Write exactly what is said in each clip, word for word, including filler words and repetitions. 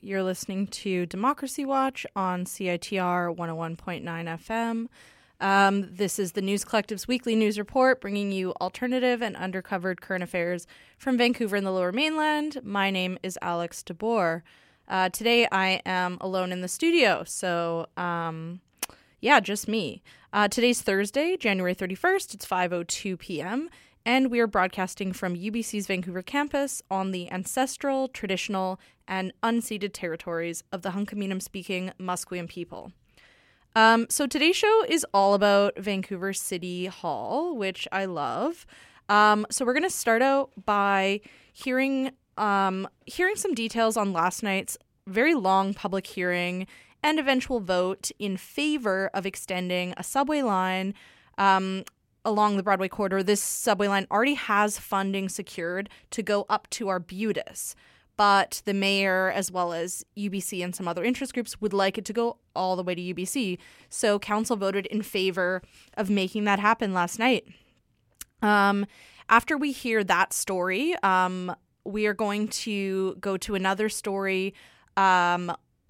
You're listening to Democracy Watch on C I T R one oh one point nine F M. Um, this is the News Collective's weekly news report, bringing you alternative and undercovered current affairs from Vancouver and the Lower Mainland. My name is Alex DeBoer. Uh, today I am alone in the studio, so um, yeah, just me. Uh, today's Thursday, January thirty-first. It's five oh two p.m., and we are broadcasting from U B C's Vancouver campus on the ancestral, traditional, and unceded territories of the Hunkaminam-speaking Musqueam people. Um, so today's show is all about Vancouver City Hall, which I love. Um, so we're going to start out by hearing um, hearing some details on last night's very long public hearing and eventual vote in favor of extending a subway line um, along the Broadway corridor. This subway line already has funding secured to go up to Arbutus, but the mayor, as well as U B C and some other interest groups, would like it to go all the way to U B C. So council voted in favor of making that happen last night. Um, after we hear that story, um, we are going to go to another story um,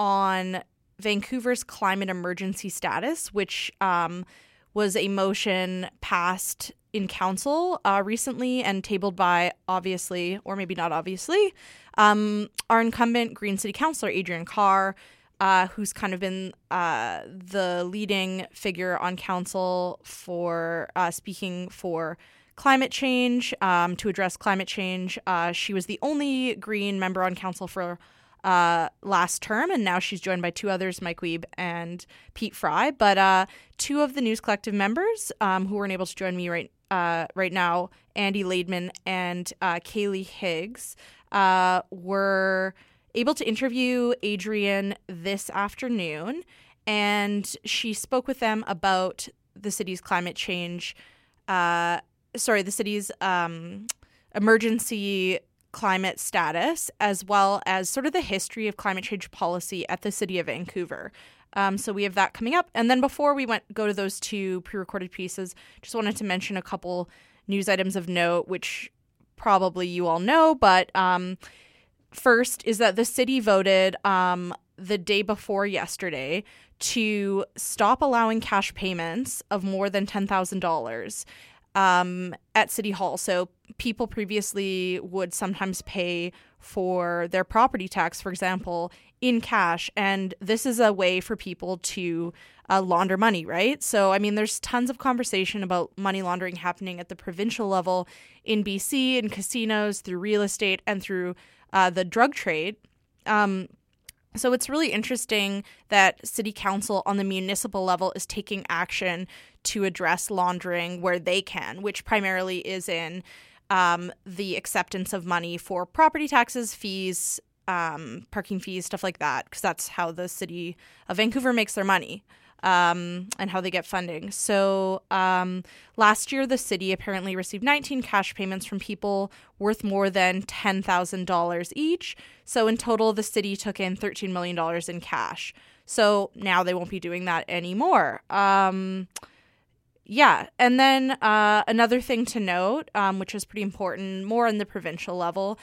on Vancouver's climate emergency status, which um, was a motion passed in council uh, recently and tabled by, obviously, or maybe not obviously, um, our incumbent Green City Councillor, Adrian Carr, uh, who's kind of been uh, the leading figure on council for uh, speaking for climate change, um, to address climate change. Uh, she was the only Green member on council for Uh, last term, and now she's joined by two others, Mike Wiebe and Pete Fry. But uh, two of the News Collective members um, who weren't able to join me right uh, right now, Andy Laidman and uh, Kaylee Higgs, uh, were able to interview Adrian this afternoon, and she spoke with them about the city's climate change, uh, sorry, the city's um, emergency climate status, as well as sort of the history of climate change policy at the City of Vancouver. Um, so we have that coming up. And then before we went go to those two pre-recorded pieces, just wanted to mention a couple news items of note, which probably you all know. But um, first is that the city voted um, the day before yesterday to stop allowing cash payments of more than ten thousand dollars Um, at City Hall. So people previously would sometimes pay for their property tax, for example, in cash. And this is a way for people to uh, launder money, right? So, I mean, there's tons of conversation about money laundering happening at the provincial level in B C, in casinos, through real estate, and through uh, the drug trade. Um, So it's really interesting that City Council on the municipal level is taking action to address laundering where they can, which primarily is in um, the acceptance of money for property taxes, fees, um, parking fees, stuff like that, because that's how the City of Vancouver makes their money um, and how they get funding. So um, last year, the city apparently received nineteen cash payments from people worth more than ten thousand dollars each. So in total, the city took in thirteen million dollars in cash. So now they won't be doing that anymore. Um, yeah. And then uh, another thing to note, um, which is pretty important, more on the provincial level,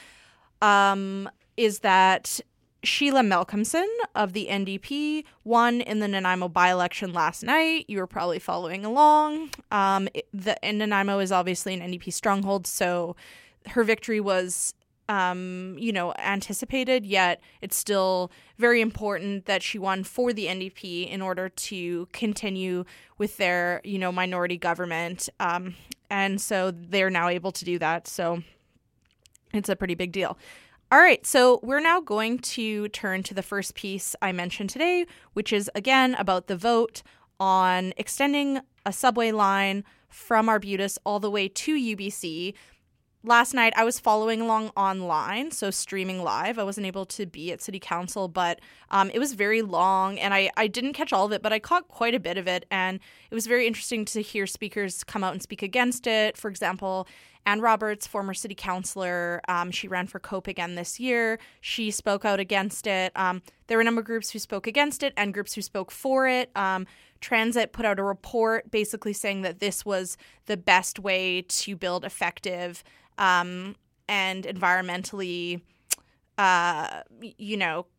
um, is that Sheila Malcolmson of the N D P won in the Nanaimo by-election last night. You were probably following along. Um, it, the and Nanaimo is obviously an N D P stronghold, so her victory was, um, you know, anticipated, yet it's still very important that she won for the N D P in order to continue with their, you know, minority government. Um, and so they're now able to do that. So it's a pretty big deal. All right, so we're now going to turn to the first piece I mentioned today, which is, again, about the vote on extending a subway line from Arbutus all the way to U B C. Last night, I was following along online, so streaming live. I wasn't able to be at City Council, but um, it was very long, and I, I didn't catch all of it, but I caught quite a bit of it, and it was very interesting to hear speakers come out and speak against it. For example, Ann Roberts, former city councillor, um, she ran for COPE again this year. She spoke out against it. Um, there were a number of groups who spoke against it and groups who spoke for it. Um, Transit put out a report basically saying that this was the best way to build effective um, and environmentally, uh, you know,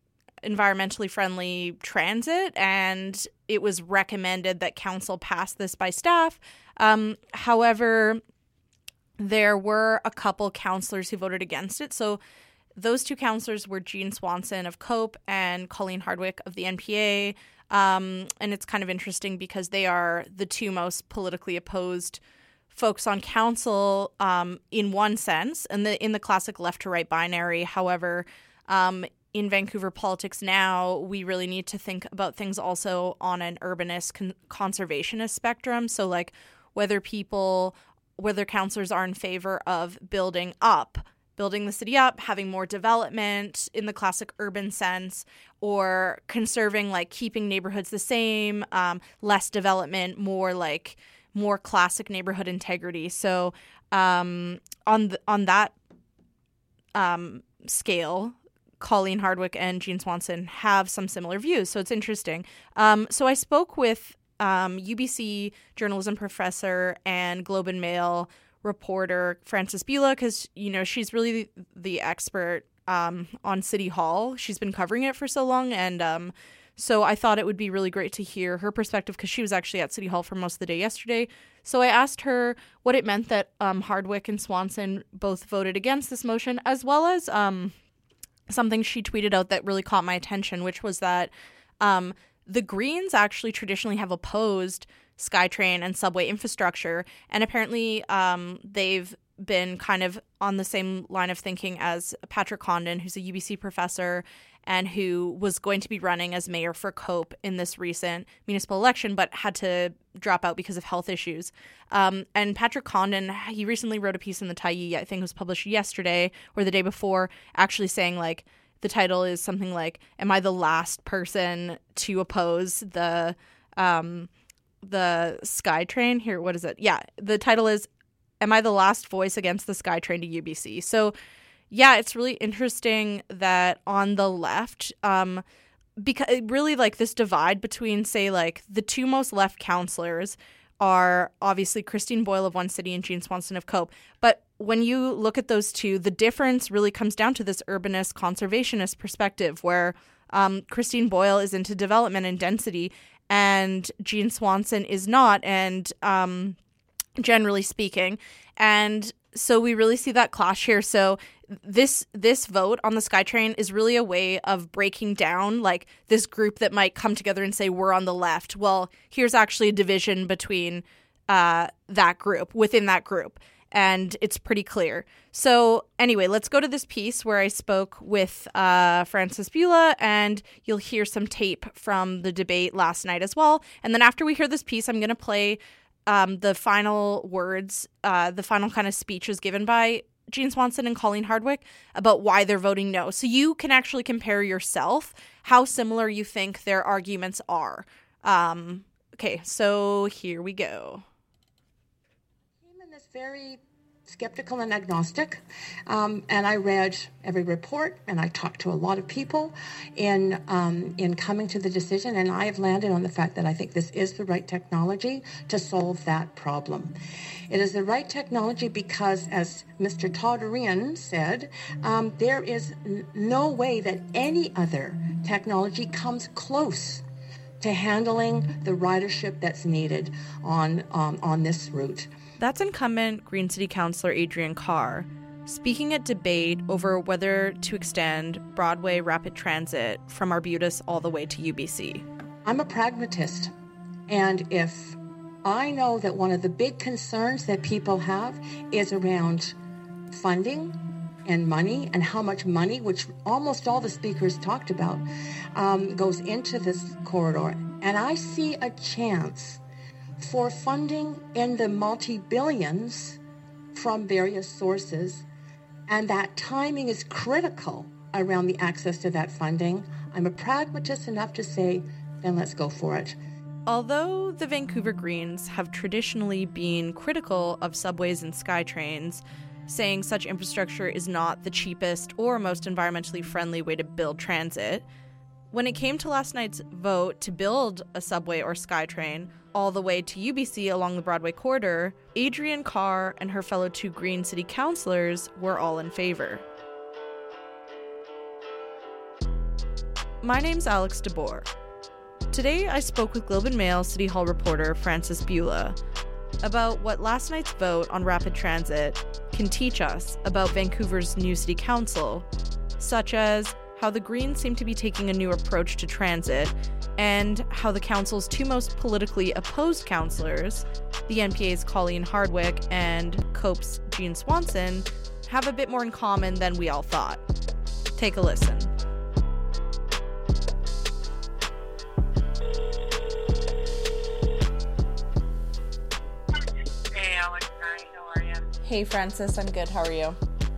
environmentally friendly transit, and it was recommended that council pass this by staff. Um, however, there were a couple councillors who voted against it. So those two councillors were Jean Swanson of COPE and Colleen Hardwick of the N P A. Um, and it's kind of interesting because they are the two most politically opposed folks on council um, in one sense, and the in the classic left to right binary. However, um, in Vancouver politics now, we really need to think about things also on an urbanist con- conservationist spectrum. So like whether people, whether councillors are in favor of building up, building the city up, having more development in the classic urban sense, or conserving, like keeping neighborhoods the same, um, less development, more like more classic neighborhood integrity. So um, on the, on that um, scale, Colleen Hardwick and Jean Swanson have some similar views. So it's interesting. Um, so I spoke with um, U B C journalism professor and Globe and Mail reporter Frances Bula, because, you know, she's really the, the expert um, on City Hall. She's been covering it for so long. And um, so I thought it would be really great to hear her perspective because she was actually at City Hall for most of the day yesterday. So I asked her what it meant that um, Hardwick and Swanson both voted against this motion, as well as um, something she tweeted out that really caught my attention, which was that um, the Greens actually traditionally have opposed SkyTrain and subway infrastructure, and apparently um, they've been kind of on the same line of thinking as Patrick Condon, who's a U B C professor and who was going to be running as mayor for COPE in this recent municipal election, but had to drop out because of health issues. Um, and Patrick Condon, he recently wrote a piece in the Tyee, I think it was published yesterday or the day before, actually saying, like, the title is something like, "Am I the last person to oppose the um, the SkyTrain?" Here, what is it? Yeah, the title is, "Am I the last voice against the SkyTrain to U B C?" So, yeah, it's really interesting that on the left, um, because really like this divide between, say, like the two most left councillors are obviously Christine Boyle of One City and Jean Swanson of COPE. But when you look at those two, the difference really comes down to this urbanist conservationist perspective where um, Christine Boyle is into development and density and Jean Swanson is not, and um, generally speaking. And so we really see that clash here. So this this vote on the SkyTrain is really a way of breaking down like this group that might come together and say we're on the left. Well, here's actually a division between uh, that group, within that group. And it's pretty clear. So anyway, let's go to this piece where I spoke with uh, Frances Bula, and you'll hear some tape from the debate last night as well. And then after we hear this piece, I'm going to play um, the final words, uh, the final kind of speeches given by Jean Swanson and Colleen Hardwick about why they're voting no. So you can actually compare yourself how similar you think their arguments are. Um, okay, so here we go. Very skeptical and agnostic, um, and I read every report, and I talked to a lot of people in um, in coming to the decision, and I have landed on the fact that I think this is the right technology to solve that problem. It is the right technology because, as Mister Todorian said, um, there is n- no way that any other technology comes close to handling the ridership that's needed on um, on this route. That's incumbent Green City Councillor Adrienne Carr speaking at debate over whether to extend Broadway rapid transit from Arbutus all the way to U B C. I'm a pragmatist, and if I know that one of the big concerns that people have is around funding and money and how much money, which almost all the speakers talked about, um, goes into this corridor, and I see a chance for funding in the multi-billions from various sources, and that timing is critical around the access to that funding. I'm a pragmatist enough to say, then let's go for it. Although the Vancouver Greens have traditionally been critical of subways and SkyTrains, saying such infrastructure is not the cheapest or most environmentally friendly way to build transit, when it came to last night's vote to build a subway or SkyTrain all the way to U B C along the Broadway corridor, Adrienne Carr and her fellow two Green City councillors were all in favor. My name's Alex DeBoer. Today I spoke with Globe and Mail City Hall reporter Frances Bula about what last night's vote on rapid transit can teach us about Vancouver's new city council, such as how the Greens seem to be taking a new approach to transit, and how the council's two most politically opposed councillors, the N P A's Colleen Hardwick and COPE's Jean Swanson, have a bit more in common than we all thought. Take a listen. Hey, Alex. Hi, how are you? Hey, Frances. I'm good. How are you?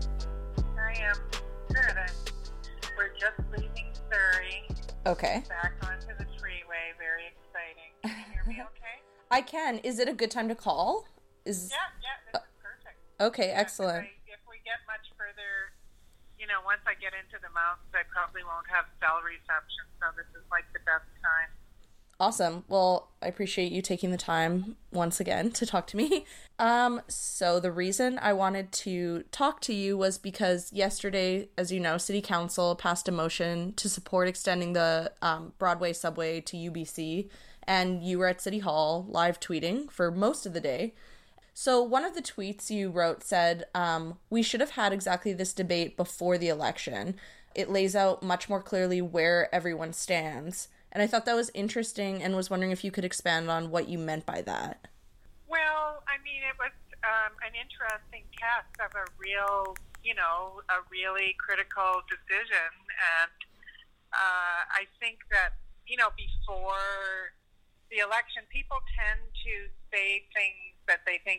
I am good. I, we're just leaving Surrey. Okay. Back onto the freeway. Very exciting. Can you hear me okay? I can. Is it a good time to call? Is Yeah, yeah, this is perfect. Okay, Yeah, excellent. I, if we get much further, you know, once I get into the mountains, I probably won't have cell reception, so this is like the best time. Awesome. Well, I appreciate you taking the time once again to talk to me. Um, so the reason I wanted to talk to you was because yesterday, as you know, City Council passed a motion to support extending the um, Broadway subway to U B C, and you were at City Hall live tweeting for most of the day. So one of the tweets you wrote said, um, we should have had exactly this debate before the election. It lays out much more clearly where everyone stands. And I thought that was interesting and was wondering if you could expand on what you meant by that. Well, I mean, it was um, an interesting test of a real, you know, a really critical decision. And uh, I think that, you know, before the election, people tend to say things that they think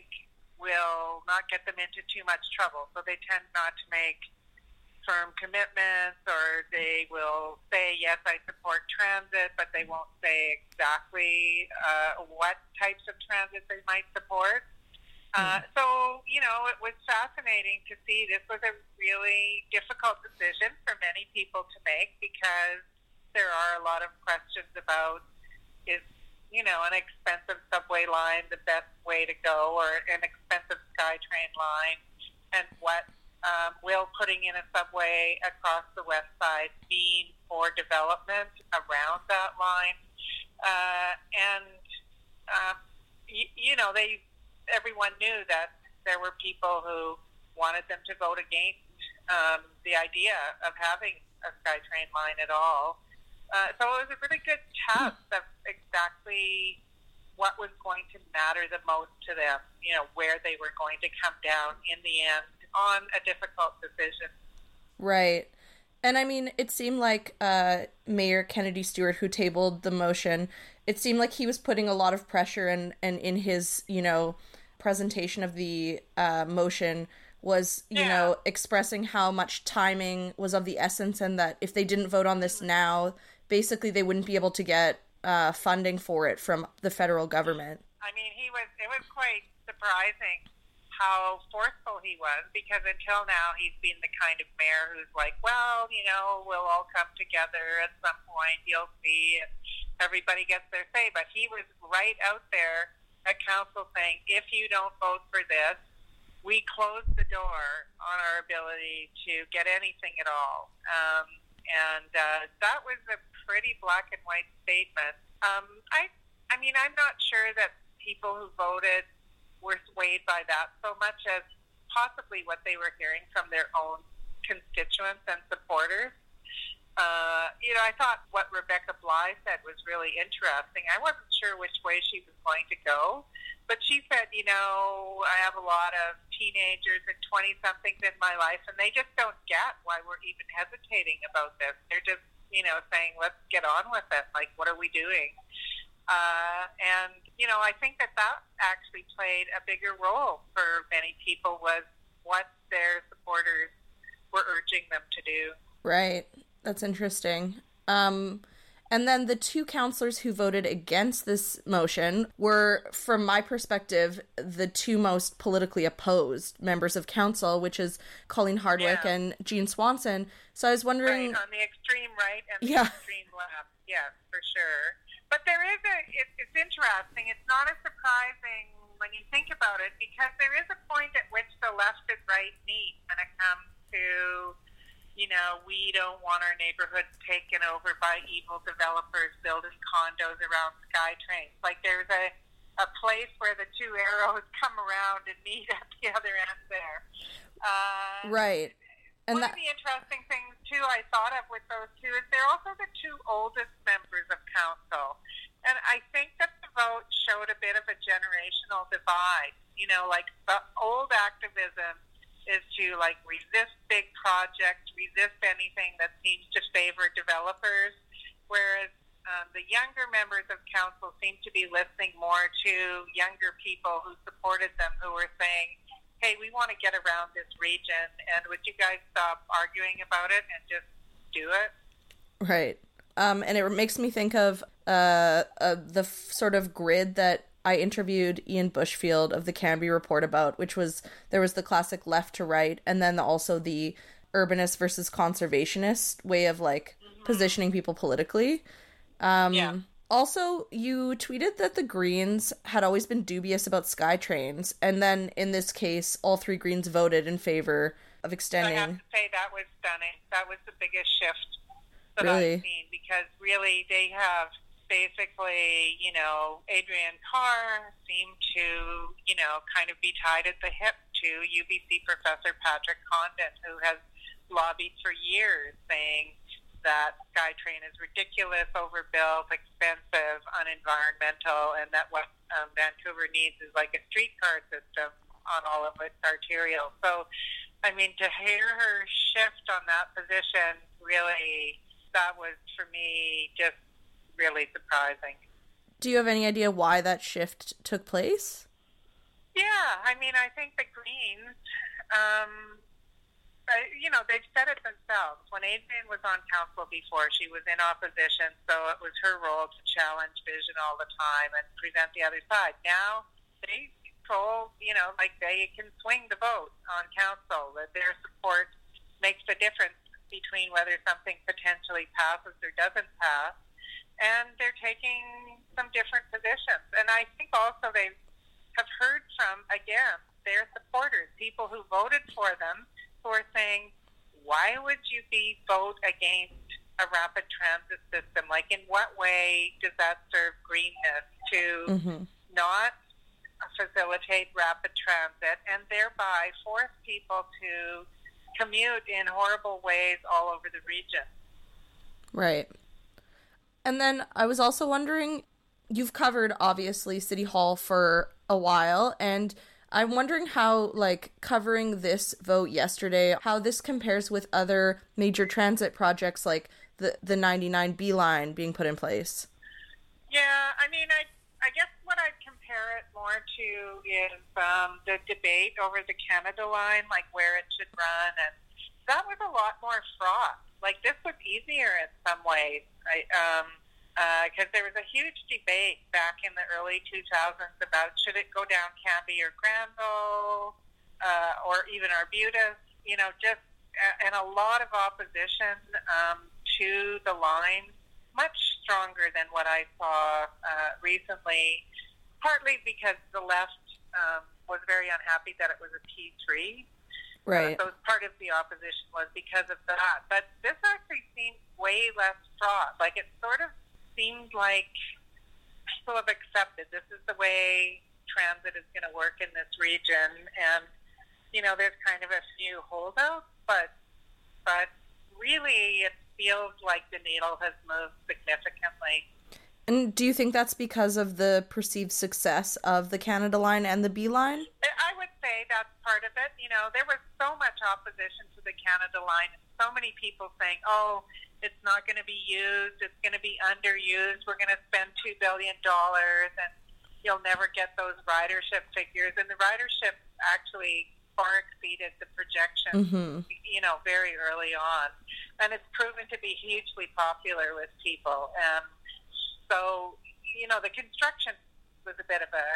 will not get them into too much trouble. So they tend not to make firm commitments, or they will say, yes, I support transit, but they won't say exactly uh, what types of transit they might support. Uh, so, you know, it was fascinating to see. This was a really difficult decision for many people to make, because there are a lot of questions about, is, you know, an expensive subway line the best way to go, or an expensive SkyTrain line, and what Um, will putting in a subway across the west side mean for development around that line? Uh, and, um, y- you know, they everyone knew that there were people who wanted them to vote against um, the idea of having a SkyTrain line at all. Uh, so it was a really good test of exactly what was going to matter the most to them, you know, where they were going to come down in the end on a difficult decision. Right. And I mean, it seemed like uh, Mayor Kennedy Stewart, who tabled the motion, it seemed like he was putting a lot of pressure, and, and in his, you know, presentation of the uh, motion was, you Yeah. know, expressing how much timing was of the essence, and that if they didn't vote on this now, basically they wouldn't be able to get uh, funding for it from the federal government. I mean, he was, it was quite surprising how forceful he was, because until now he's been the kind of mayor who's like, well, you know, we'll all come together at some point, you'll see, and everybody gets their say. But he was right out there at council saying, if you don't vote for this, we close the door on our ability to get anything at all. Um, and uh, that was a pretty black and white statement. Um, I, I mean, I'm not sure that people who voted were swayed by that so much as possibly what they were hearing from their own constituents and supporters. Uh, you know, I thought what Rebecca Bly said was really interesting. I wasn't sure which way she was going to go, but she said, you know, I have a lot of teenagers and twenty-somethings in my life, and they just don't get why we're even hesitating about this. They're just, you know, saying, let's get on with it. Like, what are we doing? Uh, and, you know, I think that that actually played a bigger role for many people, was what their supporters were urging them to do. Right. That's interesting. Um, and then the two councillors who voted against this motion were, from my perspective, the two most politically opposed members of council, which is Colleen Hardwick Yeah. and Jean Swanson. So I was wondering... Right, on the extreme right and the Yeah. extreme left. Yes, for sure. But there is a, it, it's interesting. It's not as surprising when you think about it, because there is a point at which the left and right meet when it comes to, you know, we don't want our neighborhoods taken over by evil developers building condos around SkyTrain. Like there's a, a place where the two arrows come around and meet at the other end there. Uh, right. And one that... of the interesting things, too, I thought of with those two is they're also the two oldest members of council. And I think that the vote showed a bit of a generational divide. You know, like the old activism is to, like, resist big projects, resist anything that seems to favor developers, whereas um, the younger members of council seem to be listening more to younger people who supported them, who were saying, hey, we want to get around this region, and would you guys stop arguing about it and just do it? Right. Um, and it makes me think of uh, uh, the f- sort of grid that I interviewed Ian Bushfield of the Canby Report about, which was, there was the classic left to right, and then also the urbanist versus conservationist way of, like, mm-hmm. positioning people politically. Um, yeah. Also, you tweeted that the Greens had always been dubious about SkyTrains, and then in this case, all three Greens voted in favor of extending. I have to say that was stunning. That was the biggest shift that really? I've seen, because really they have basically, you know, Adrienne Carr seemed to, you know, kind of be tied at the hip to U B C professor Patrick Condon, who has lobbied for years saying that SkyTrain is ridiculous, overbuilt, expensive, unenvironmental, and that what um, Vancouver needs is like a streetcar system on all of its arterial. So, I mean, to hear her shift on that position, really, that was, for me, just really surprising. Do you have any idea why that shift took place? Yeah, I mean, I think the Greens, um, I, you know, they've said it themselves. When Adrienne was on council before, she was in opposition, so it was her role to challenge vision all the time and present the other side. Now, they control, you know, like they can swing the vote on council, that their support makes the difference between whether something potentially passes or doesn't pass. And they're taking some different positions. And I think also they have heard from, again, their supporters, people who voted for them, who are saying, why would you be vote against a rapid transit system? Like, in what way does that serve greenness to mm-hmm. not facilitate rapid transit and thereby force people to commute in horrible ways all over the region? Right. And then I was also wondering, you've covered, obviously, City Hall for a while, and I'm wondering how, like, covering this vote yesterday, how this compares with other major transit projects like the, the ninety-nine B line being put in place. Yeah, I mean, I I guess what I'd compare it more to is um, the debate over the Canada line, like where it should run, and that was a lot more fraught. Like, this was easier in some ways, right? Um, because uh, there was a huge debate back in the early two thousands about should it go down Cambie or Granville, uh, or even Arbutus, you know, just, and a lot of opposition um, to the line, much stronger than what I saw uh, recently, partly because the left um, was very unhappy that it was a P three. Right. Uh, so part of the opposition was because of that. But this actually seemed way less fraught. Like, it sort of seemed like people have accepted this is the way transit is going to work in this region. And, you know, there's kind of a few holdouts, but, but really it feels like the needle has moved significantly. And do you think that's because of the perceived success of the Canada line and the B line? I would say that's part of it. You know, there was so much opposition to the Canada line, and so many people saying, oh, it's not going to be used, it's going to be underused, we're going to spend two billion dollars, and you'll never get those ridership figures. And the ridership actually far exceeded the projections, mm-hmm. you know, very early on. And it's proven to be hugely popular with people. And so, you know, the construction was a bit of a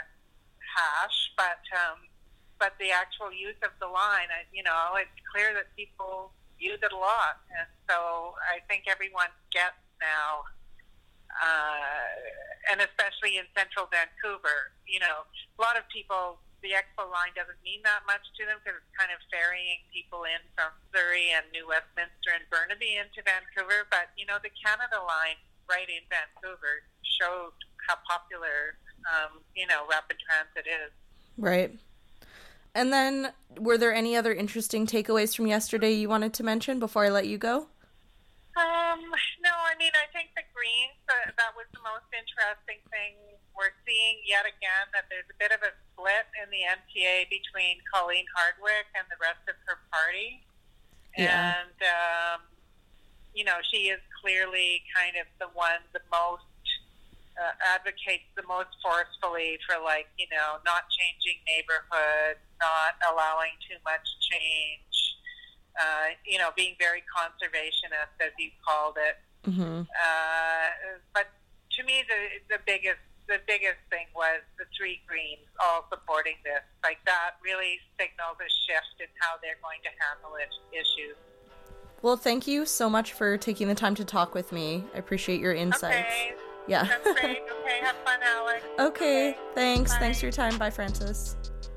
hash, but um, but the actual use of the line, you know, it's clear that people use it a lot. And so I think everyone gets now, uh, and especially in central Vancouver, you know, a lot of people the Expo line doesn't mean that much to them because it's kind of ferrying people in from Surrey and New Westminster and Burnaby into Vancouver. But, you know, the Canada line right in Vancouver showed how popular, um, you know, rapid transit is. Right. And then, were there any other interesting takeaways from yesterday you wanted to mention before I let you go? Um, no, I mean, I think the Greens, uh, that was the most interesting thing. We're seeing yet again that there's a bit of a split in the N T A between Colleen Hardwick and the rest of her party. Yeah. And, um, you know, she is clearly kind of the one, the most, uh, advocates the most forcefully for, like, you know, not changing neighborhoods, not allowing too much change. Uh, you know, being very conservationist, as you called it. Mm-hmm. Uh, but to me, the the biggest the biggest thing was the three Greens all supporting this. Like, that really signals a shift in how they're going to handle it, issues. Well, thank you so much for taking the time to talk with me. I appreciate your insights. Okay. Yeah. That's great. Okay, have fun, Alex. Okay, okay. Thanks. Bye. Thanks for your time. Bye, Frances.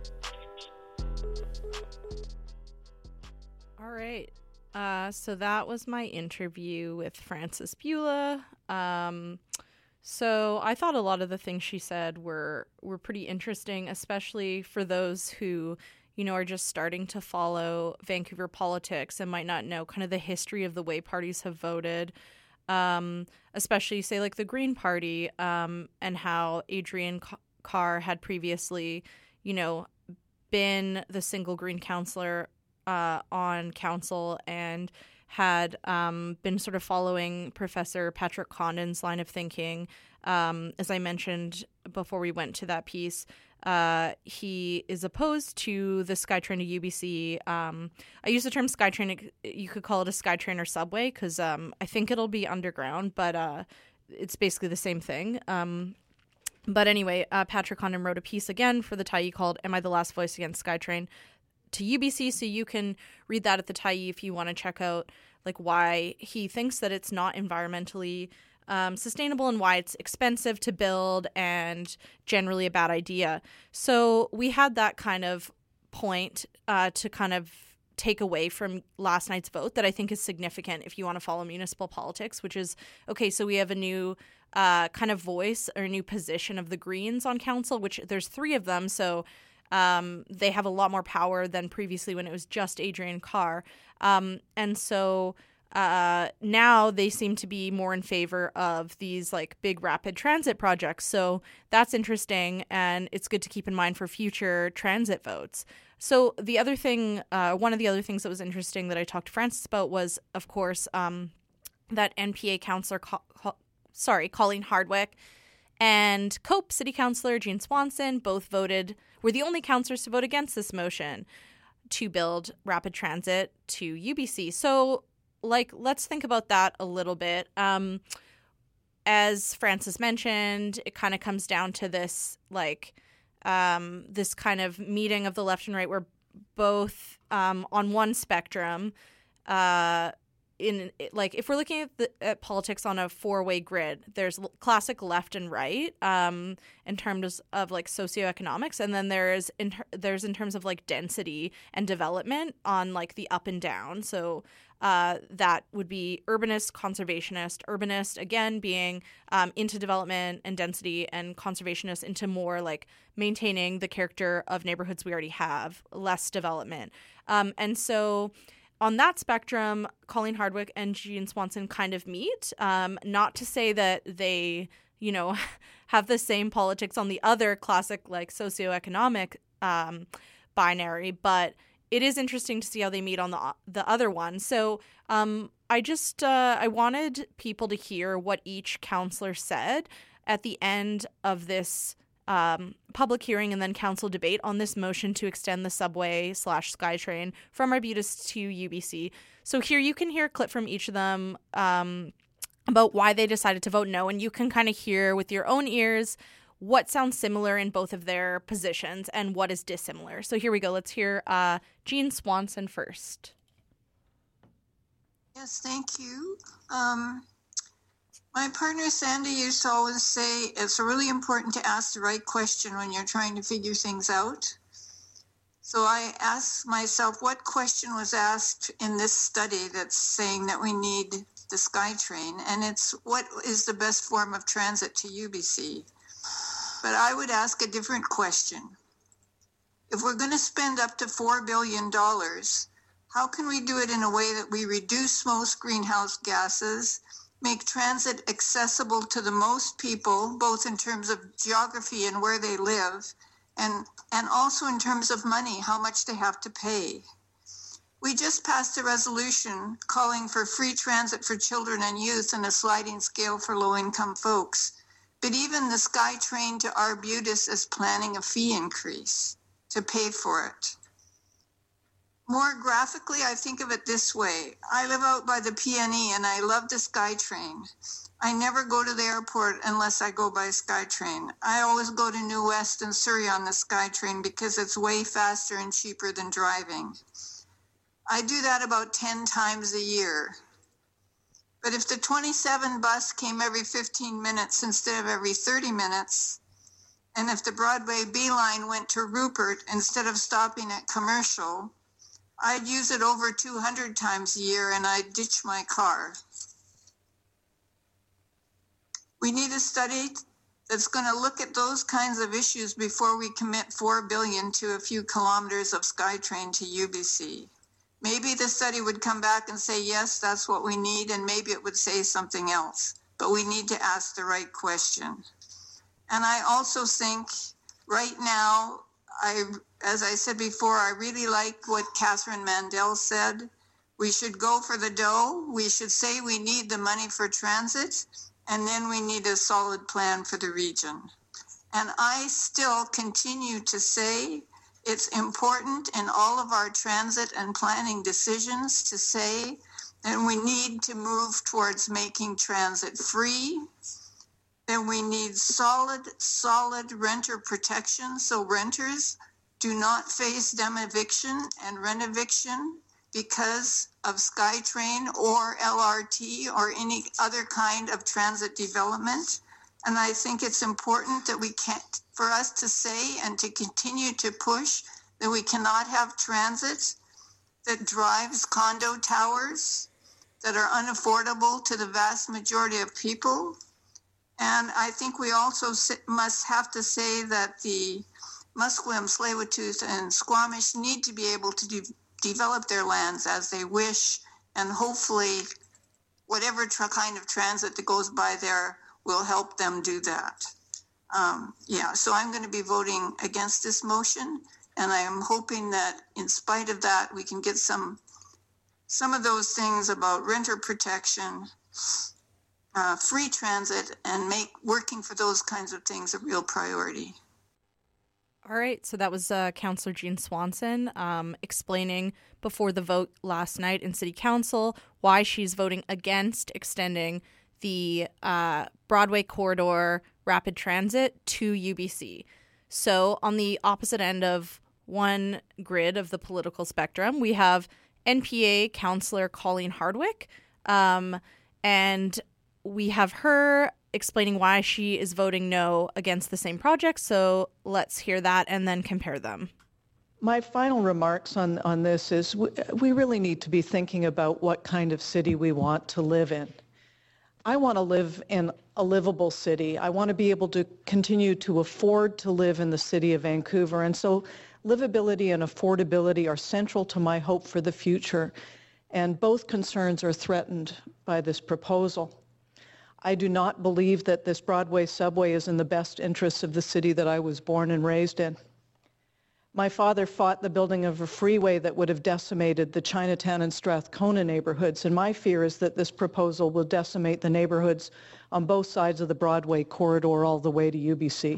All right. Uh, so that was my interview with Frances Bula. Um, so I thought a lot of the things she said were were pretty interesting, especially for those who, you know, are just starting to follow Vancouver politics and might not know kind of the history of the way parties have voted. Um, especially, say, like the Green Party, um, and how Adrienne Carr had previously, you know, been the single Green councillor Uh, on council and had um, been sort of following Professor Patrick Condon's line of thinking. Um, as I mentioned before we went to that piece, uh, he is opposed to the SkyTrain to U B C. Um, I use the term SkyTrain. You could call it a SkyTrain or subway because um, I think it'll be underground, but uh, it's basically the same thing. Um, but anyway, uh, Patrick Condon wrote a piece again for the Tyee called Am I the Last Voice Against SkyTrain to U B C, so you can read that at the Tyee if you want to check out like why he thinks that it's not environmentally um, sustainable and why it's expensive to build and generally a bad idea. So we had that kind of point uh, to kind of take away from last night's vote that I think is significant if you want to follow municipal politics, which is, okay, so we have a new uh, kind of voice or a new position of the Greens on council, which there's three of them, so Um, they have a lot more power than previously when it was just Adrienne Carr. Um, and so uh, now they seem to be more in favor of these like big rapid transit projects. So that's interesting, and it's good to keep in mind for future transit votes. So the other thing, uh, one of the other things that was interesting that I talked to Frances about was, of course, um, that N P A councillor, Co- Co- sorry, Colleen Hardwick, and Cope City Councillor Jean Swanson both voted, were the only councillors to vote against this motion to build rapid transit to U B C. So, like, let's think about that a little bit. Um, as Frances mentioned, it kind of comes down to this, like, um, this kind of meeting of the left and right where both um, on one spectrum, uh, in like if we're looking at, the, at politics on a four-way grid, there's classic left and right um, in terms of like socioeconomics, and then there's in there's in terms of like density and development on like the up and down. So uh, that would be urbanist, conservationist. Urbanist again being um, into development and density, and conservationist into more like maintaining the character of neighborhoods we already have, less development, um, and so. On that spectrum, Colleen Hardwick and Jean Swanson kind of meet. Um, not to say that they, you know, have the same politics on the other classic, like, socioeconomic um, binary, but it is interesting to see how they meet on the the other one. So um, I just uh, I wanted people to hear what each counselor said at the end of this Um, public hearing and then council debate on this motion to extend the subway slash SkyTrain from Arbutus to U B C. So here you can hear a clip from each of them um, about why they decided to vote no, and you can kind of hear with your own ears what sounds similar in both of their positions and what is dissimilar. So here we go. Let's hear uh, Jean Swanson first. Yes, thank you. Um My partner Sandy used to always say it's really important to ask the right question when you're trying to figure things out. So I asked myself, what question was asked in this study that's saying that we need the SkyTrain? And it's, what is the best form of transit to U B C? But I would ask a different question. If we're going to spend up to four billion dollars, how can we do it in a way that we reduce most greenhouse gases, make transit accessible to the most people, both in terms of geography and where they live, and, and also in terms of money, how much they have to pay? We just passed a resolution calling for free transit for children and youth and a sliding scale for low-income folks. But even the SkyTrain to Arbutus is planning a fee increase to pay for it. More graphically, I think of it this way. I live out by the P N E and I love the SkyTrain. I never go to the airport unless I go by SkyTrain. I always go to New West and Surrey on the SkyTrain because it's way faster and cheaper than driving. I do that about ten times a year. But if the twenty-seven bus came every fifteen minutes instead of every thirty minutes, and if the Broadway B line went to Rupert instead of stopping at Commercial, I'd use it over two hundred times a year and I'd ditch my car. We need a study that's going to look at those kinds of issues before we commit four billion dollars to a few kilometers of SkyTrain to U B C. Maybe the study would come back and say, yes, that's what we need, and maybe it would say something else. But we need to ask the right question. And I also think right now, I, as I said before, I really like what Catherine Mandel said. We should go for the dough. We should say we need the money for transit, and then we need a solid plan for the region. And I still continue to say it's important in all of our transit and planning decisions to say that we need to move towards making transit free. Then we need solid, solid renter protection so renters do not face dem eviction and rent eviction because of SkyTrain or L R T or any other kind of transit development. And I think it's important that we can't, for us to say and to continue to push that we cannot have transit that drives condo towers that are unaffordable to the vast majority of people. And I think we also must have to say that the Musqueam, Tsleil-Waututh, and Squamish need to be able to de- develop their lands as they wish, and hopefully whatever tra- kind of transit that goes by there will help them do that. Um, yeah, so I'm going to be voting against this motion, and I am hoping that in spite of that, we can get some some of those things about renter protection, Uh, free transit, and make working for those kinds of things a real priority. All right, so that was uh, Councillor Jean Swanson um, explaining before the vote last night in City Council why she's voting against extending the uh, Broadway Corridor Rapid Transit to U B C. So on the opposite end of one grid of the political spectrum, we have N P A Councillor Colleen Hardwick, um, and we have her explaining why she is voting no against the same project. So let's hear that and then compare them. My final remarks on, on this is we, we really need to be thinking about what kind of city we want to live in. I want to live in a livable city. I want to be able to continue to afford to live in the city of Vancouver. And so livability and affordability are central to my hope for the future. And both concerns are threatened by this proposal. I do not believe that this Broadway subway is in the best interests of the city that I was born and raised in. My father fought the building of a freeway that would have decimated the Chinatown and Strathcona neighborhoods, and my fear is that this proposal will decimate the neighborhoods on both sides of the Broadway corridor all the way to U B C.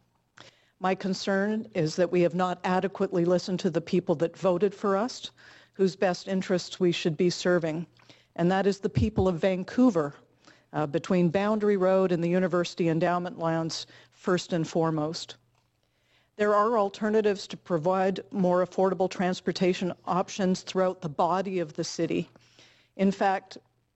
My concern is that we have not adequately listened to the people that voted for us, whose best interests we should be serving, and that is the people of Vancouver, Uh, between Boundary Road and the University Endowment Lands, first and foremost. There are alternatives to provide more affordable transportation options throughout the body of the city. In fact,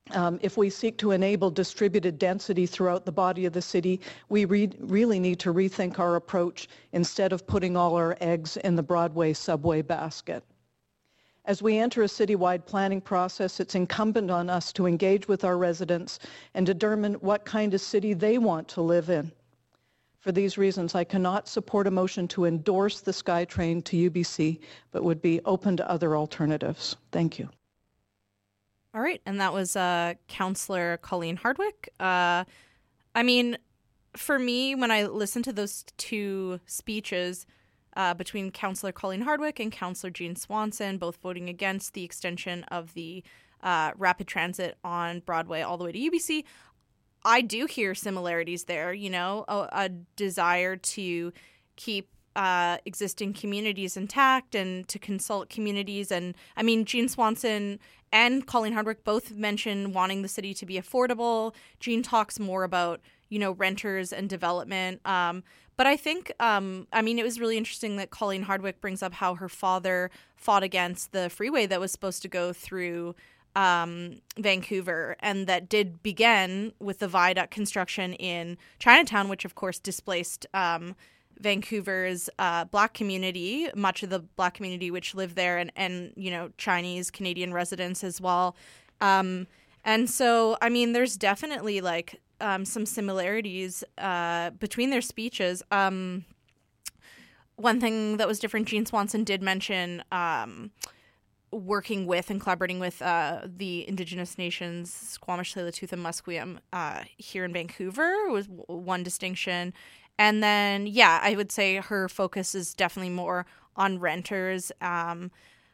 Um, if we seek to enable distributed density throughout the body of the city, we re- really need to rethink our approach instead of putting all our eggs in the Broadway subway basket. As we enter a citywide planning process, it's incumbent on us to engage with our residents and determine what kind of city they want to live in. For these reasons, I cannot support a motion to endorse the SkyTrain to U B C, but would be open to other alternatives. Thank you. All right, and that was uh, Councillor Colleen Hardwick. Uh, I mean, for me, when I listened to those two speeches uh, between Councillor Colleen Hardwick and Councillor Jean Swanson, both voting against the extension of the uh, rapid transit on Broadway all the way to U B C, I do hear similarities there, you know, a, a desire to keep uh, existing communities intact and to consult communities. And I mean, Jean Swanson and Colleen Hardwick both mention wanting the city to be affordable. Jean talks more about, you know, renters and development. Um, but I think, um, I mean, it was really interesting that Colleen Hardwick brings up how her father fought against the freeway that was supposed to go through um, Vancouver, and that did begin with the viaduct construction in Chinatown, which of course displaced um, Vancouver's uh, Black community, much of the Black community which lived there, and, and you know, Chinese Canadian residents as well. Um, and so, I mean, there's definitely like um, some similarities uh, between their speeches. Um, one thing that was different, Jean Swanson did mention um, working with and collaborating with uh, the Indigenous nations, Squamish, Tsleil-Waututh, and Musqueam uh, here in Vancouver was w- one distinction. And then, yeah, I would say her focus is definitely more on renters um,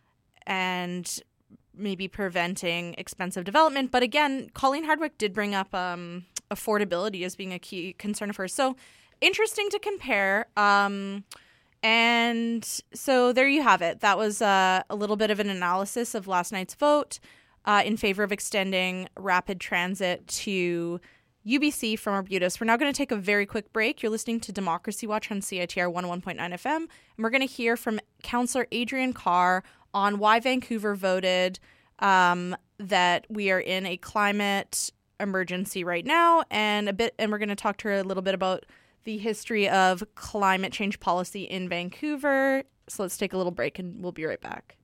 and maybe preventing expensive development. But again, Colleen Hardwick did bring up um, affordability as being a key concern of hers. So interesting to compare. Um, and so there you have it. That was uh, a little bit of an analysis of last night's vote uh, in favor of extending rapid transit to U B C from Arbutus. We're now going to take a very quick break. You're listening to Democracy Watch on C I T R one oh one point nine F M, and we're going to hear from Councillor Adrienne Carr on why Vancouver voted um, that we are in a climate emergency right now, and a bit, and we're going to talk to her a little bit about the history of climate change policy in Vancouver. So let's take a little break, and we'll be right back.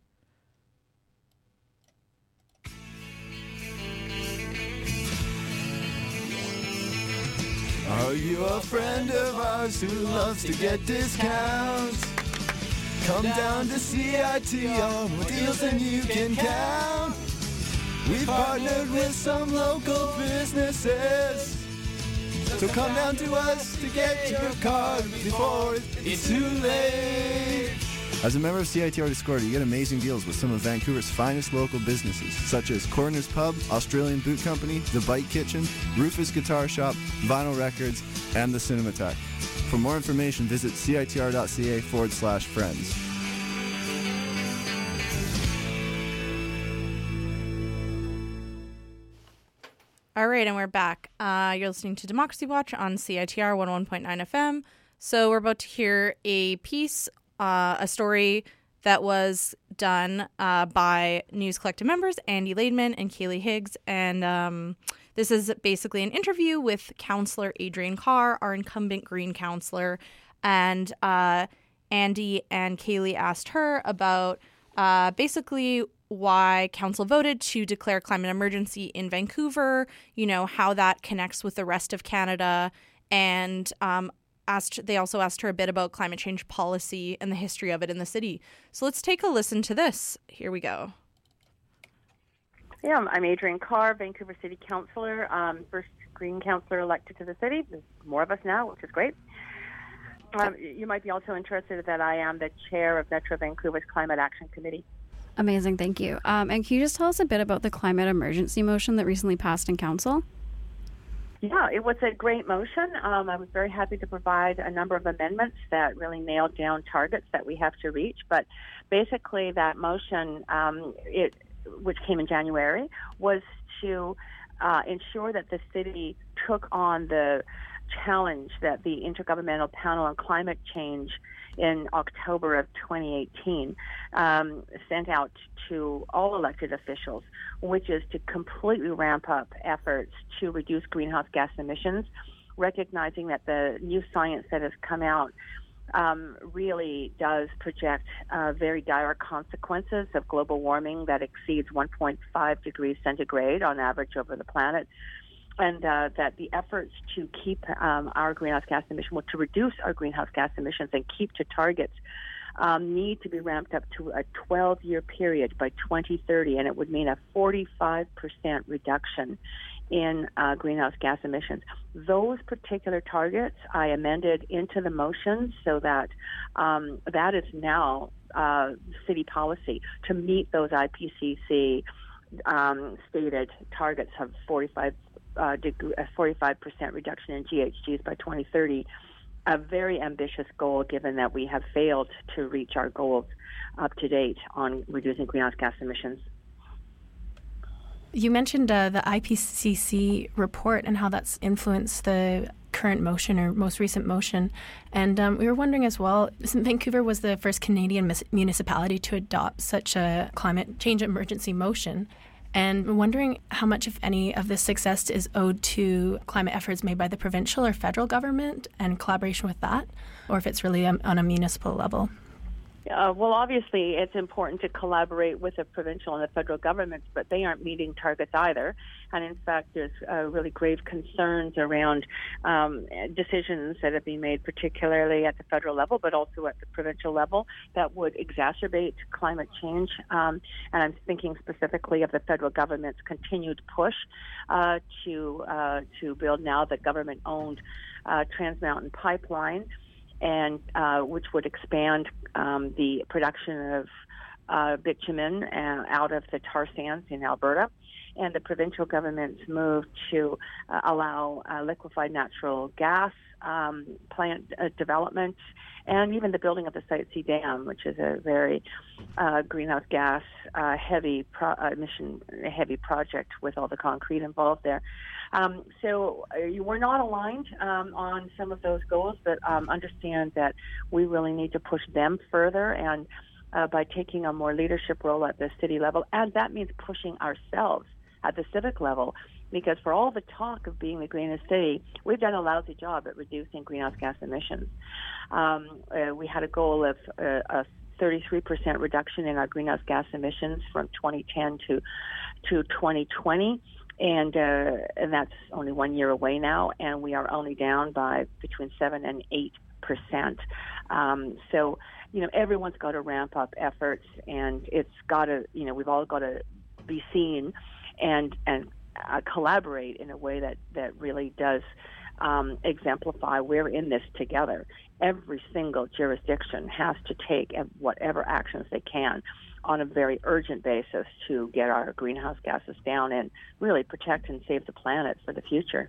Are you a friend of ours who loves to get discounts? Come down to C I T R, more deals than you can count. We've partnered with some local businesses, so come down to us to get your card before it's too late. As a member of C I T R Discord, you get amazing deals with some of Vancouver's finest local businesses, such as Corner's Pub, Australian Boot Company, The Bike Kitchen, Rufus Guitar Shop, Vinyl Records, and the Cinematheque. For more information, visit citr.ca forward slash friends. All right, and we're back. Uh, you're listening to Democracy Watch on C I T R one oh one point nine F M. So we're about to hear a piece Uh, a story that was done uh, by News Collective members Andy Laidman and Kaylee Higgs. And um, this is basically an interview with Councillor Adrienne Carr, our incumbent Green councillor. And uh, Andy and Kaylee asked her about uh, basically why council voted to declare climate emergency in Vancouver, you know, how that connects with the rest of Canada, and um, Asked, they also asked her a bit about climate change policy and the history of it in the city. So let's take a listen to this. Here we go. Yeah, I'm Adrienne Carr, Vancouver City Councillor, um, first Green councillor elected to the city. There's more of us now, which is great. Um, you might be also interested that I am the chair of Metro Vancouver's Climate Action Committee. Amazing, thank you. Um, and can you just tell us a bit about the climate emergency motion that recently passed in council? Yeah, it was a great motion. Um, I was very happy to provide a number of amendments that really nailed down targets that we have to reach. But basically that motion, um, it, which came in January, was to uh, ensure that the city took on the challenge that the Intergovernmental Panel on Climate Change in October of twenty eighteen um, sent out to all elected officials, which is to completely ramp up efforts to reduce greenhouse gas emissions, recognizing that the new science that has come out um, really does project uh, very dire consequences of global warming that exceeds one point five degrees centigrade on average over the planet. And uh, that the efforts to keep um, our greenhouse gas emissions, well, to reduce our greenhouse gas emissions and keep to targets, um, need to be ramped up to a twelve-year period by twenty thirty, and it would mean a forty-five percent reduction in uh, greenhouse gas emissions. Those particular targets I amended into the motion so that um, that is now uh, city policy to meet those I P C C um, stated targets of forty-five Uh, degree, a forty-five percent reduction in G H Gs by twenty thirty, a very ambitious goal given that we have failed to reach our goals up to date on reducing greenhouse gas emissions. You mentioned uh, the I P C C report and how that's influenced the current motion or most recent motion. And um, we were wondering as well, Vancouver was the first Canadian mis- municipality to adopt such a climate change emergency motion. And we're wondering how much, if any, of this success is owed to climate efforts made by the provincial or federal government and collaboration with that, or if it's really um, on a municipal level. Uh, well, obviously, it's important to collaborate with the provincial and the federal governments, but they aren't meeting targets either. And in fact, there's uh, really grave concerns around um, decisions that have been made, particularly at the federal level, but also at the provincial level, that would exacerbate climate change. Um, and I'm thinking specifically of the federal government's continued push uh, to uh, to build now the government-owned uh, Trans Mountain Pipeline, and uh, which would expand um, the production of uh, bitumen uh, out of the tar sands in Alberta, and the provincial government's move to uh, allow uh, liquefied natural gas um, plant uh, development, and even the building of the Site C Dam, which is a very uh, greenhouse gas uh, heavy pro- uh, emission heavy project with all the concrete involved there. Um, so uh, we're not aligned um, on some of those goals, but um, understand that we really need to push them further, and uh, by taking a more leadership role at the city level, and that means pushing ourselves at the civic level, because for all the talk of being the greenest city, we've done a lousy job at reducing greenhouse gas emissions. Um, uh, we had a goal of uh, a thirty-three percent reduction in our greenhouse gas emissions from twenty ten to to twenty twenty. And uh, and that's only one year away now, and we are only down by between seven and eight percent. Um, so, you know, everyone's got to ramp up efforts, and it's got to, you know, we've all got to be seen and and uh, collaborate in a way that that really does um, exemplify we're in this together. Every single jurisdiction has to take whatever actions they can on a very urgent basis to get our greenhouse gases down and really protect and save the planet for the future.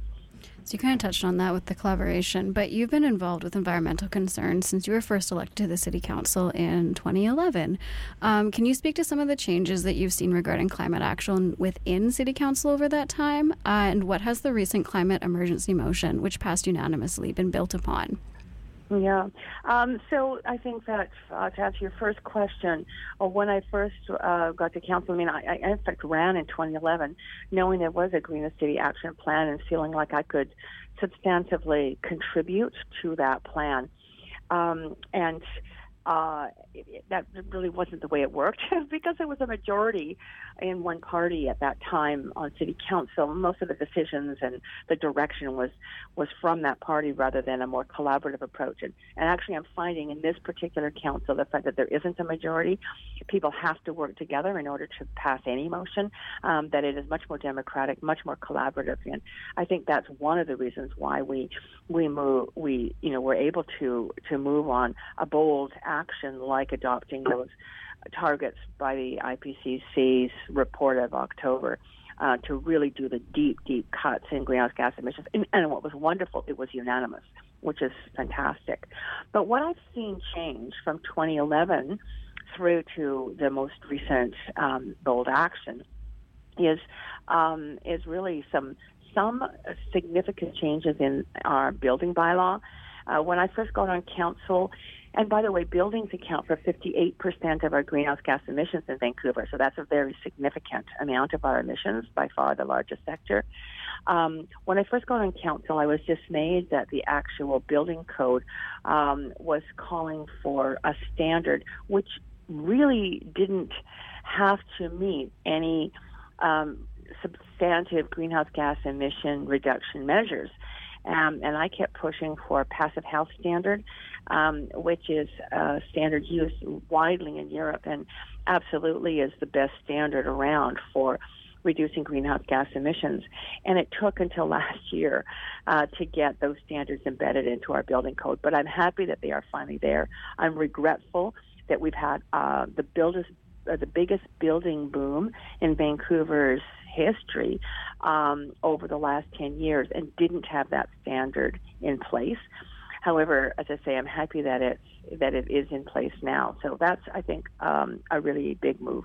So you kind of touched on that with the collaboration, but you've been involved with environmental concerns since you were first elected to the City Council in twenty eleven. Um, can you speak to some of the changes that you've seen regarding climate action within City Council over that time? Uh, and what has the recent climate emergency motion, which passed unanimously, been built upon? Yeah. Um, so I think that uh, to answer your first question, uh, when I first uh, got to council, I mean, I, I in fact ran in twenty eleven, knowing there was a Greenest City Action Plan and feeling like I could substantively contribute to that plan. Um, and uh, it, that really wasn't the way it worked because there was a majority in one party at that time on city council. Most of the decisions and the direction was was from that party rather than a more collaborative approach. And, and actually, I'm finding in this particular council the fact that there isn't a majority, people have to work together in order to pass any motion, um, that it is much more democratic, much more collaborative. And I think that's one of the reasons why we we move we you know we're able to to move on a bold action like adopting those targets by the I P C C's report of October uh, to really do the deep, deep cuts in greenhouse gas emissions. And, and what was wonderful, it was unanimous, which is fantastic. But what I've seen change from twenty eleven through to the most recent um, bold action is um, is really some some significant changes in our building bylaw. Uh, when I first got on council, and by the way, buildings account for fifty-eight percent of our greenhouse gas emissions in Vancouver, so that's a very significant amount of our emissions, by far the largest sector. Um, when I first got on council, I was dismayed that the actual building code um, was calling for a standard which really didn't have to meet any um, substantive greenhouse gas emission reduction measures. Um, and I kept pushing for a passive house standard, um, which is a standard used widely in Europe and absolutely is the best standard around for reducing greenhouse gas emissions. And it took until last year uh, to get those standards embedded into our building code. But I'm happy that they are finally there. I'm regretful that we've had uh, the builders, uh, the biggest building boom in Vancouver's history um, over the last ten years and didn't have that standard in place. However, as I say, I'm happy that it's that it is in place now. So that's, I think, um, a really big move.